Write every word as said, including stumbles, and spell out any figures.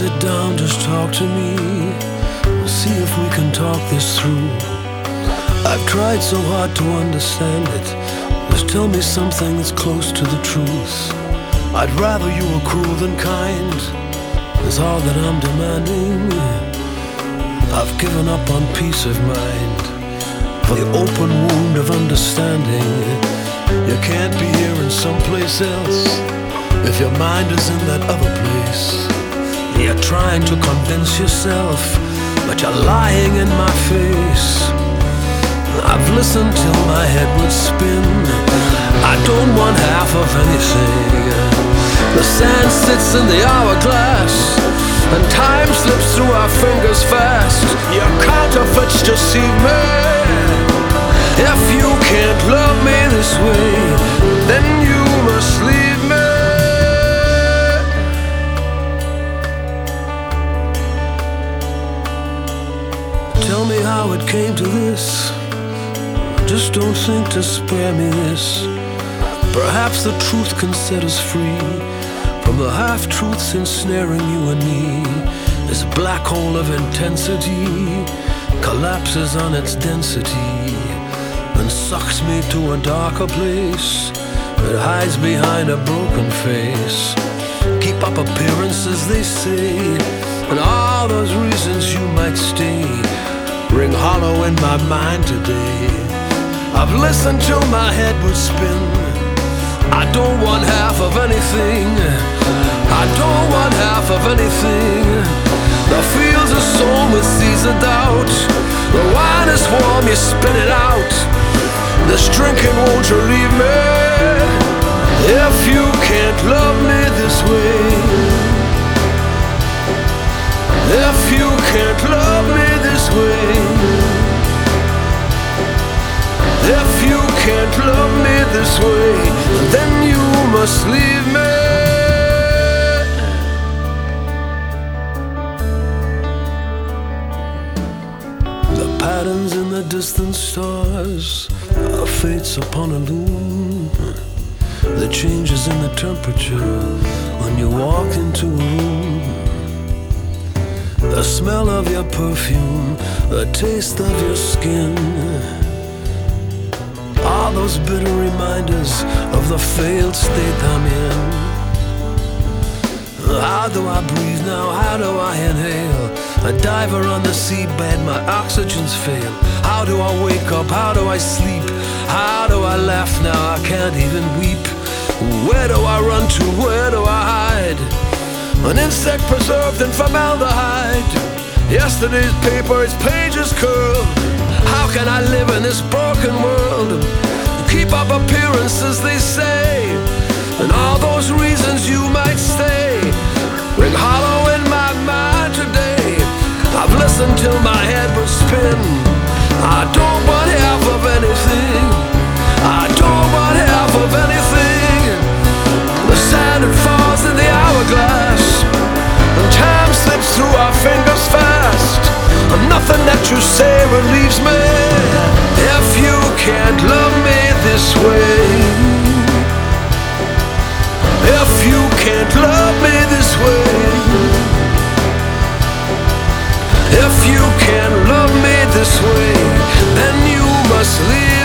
sit down, just talk to me. See if we can talk this through. I've tried so hard to understand it. Just tell me something that's close to the truth. I'd rather you were cruel than kind, is all that I'm demanding. I've given up on peace of mind for the open wound of understanding. You can't be here in someplace else if your mind is in that other place. You're trying to convince yourself, but you're lying in my face. I've listened till my head would spin. I don't want half of anything. The sand sits in the hourglass, and time slips through our fingers fast. Your counterfeits deceive me. If you can't love me this way, then you must leave me. Tell me how it came to this. Just don't think to spare me this. Perhaps the truth can set us free from the half-truths ensnaring you and me. This black hole of intensity collapses on its density and sucks me to a darker place that hides behind a broken face. Keep up appearances, they say, and all those reasons you might stay ring hollow in my mind today. I've listened till my head would spin. I don't want half of anything. I don't want half of anything. The fields are sown with seeds of doubt. The wine is warm, you spit it out. This drinking, won't you leave me? If you can't love me this way, if you can't love me this way, if you can't love me this way, then you must leave me. The patterns in the distant stars are fates upon a loom. The changes in the temperature when you walk into a room. The smell of your perfume, the taste of your skin, all those bitter reminders of the failed state I'm in. How do I breathe now? How do I inhale? A diver on the seabed, my oxygen's fail. How do I wake up? How do I sleep? How do I laugh now? I can't even weep. Where do I run to? Where do I hide? An insect preserved in formaldehyde. Yesterday's paper, its pages curled. How can I live in this broken world? Keep up appearances, they say, and all those reasons you might stay ring hollow in my mind today. I've listened till my head would spin. I don't want half of anything. I don't want half of anything. The sand it falls in the hourglass, and time slips through our fingers fast. And nothing that you say relieves me. If you can't love me this way, if you can't love me this way, if you can't love me this way, then you must leave.